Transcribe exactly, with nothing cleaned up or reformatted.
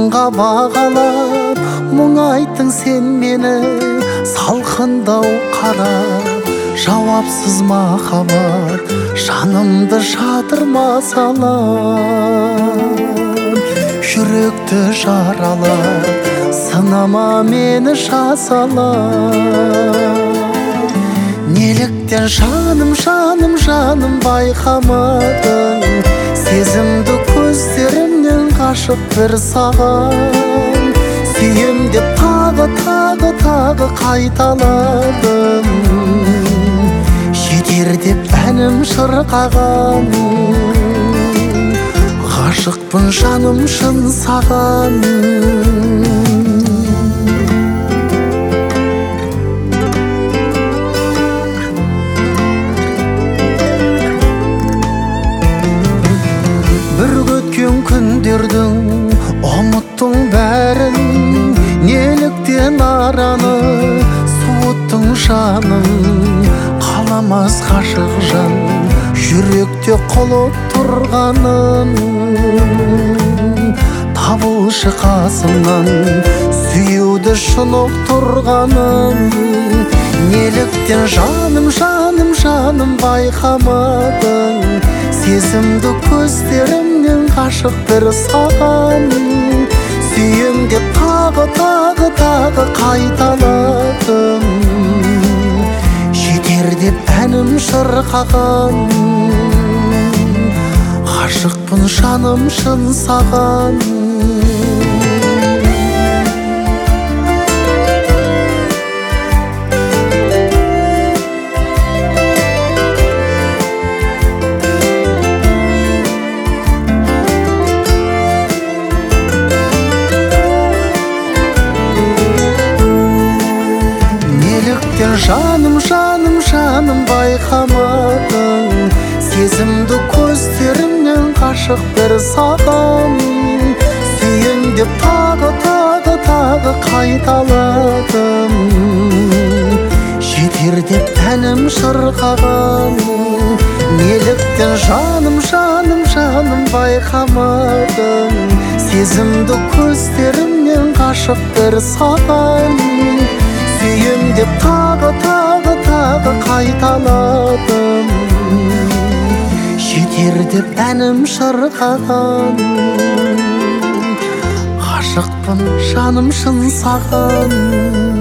мыңға бағалап мұң айттың сен мені, салқындау қарап жауапсыз махаббат жанымды шатырма салам. Жүректі жаралап сынама мені жасалам. Неліктен жаным жаным жаным байқамадың, сезімді көздерімнен қашып бір саған. Сүйем деп тағы тағы тағы қайталадым, жетер деп әнім шырқаған. Ғашықпын жаным шын саған. Бір өткен күндердің ұмыттың бәрін, неліктен араны суыттың жаным. Қаламас ғашық жан жүректе құлып тұрғанын, табылшы қасымнан сүйеуді шынық тұрғанын. Неліктен жаным жаным жаным байқамадың, сезімді көздерімнен қашық бір саған. Сүйем деп тағы тағы тағы қайталадым, жетер деп әнім шырқаған. Ғашықпын жаным шын саған. Жаным жаным жаным байқамадың, сезімді көздерімнен қашық бір саған. Сүйем деп тағы тағы тағы қайталадым, жетер деп әнім шырқаған. Неліктен жаным жаным жаным байқамадың, сезімді көздерімнен қашық бір саған. Сүйем деп тағы тағы тағы қайталадым, жетер деп әнім шырқаған. Ғашықпын жаным шын саған.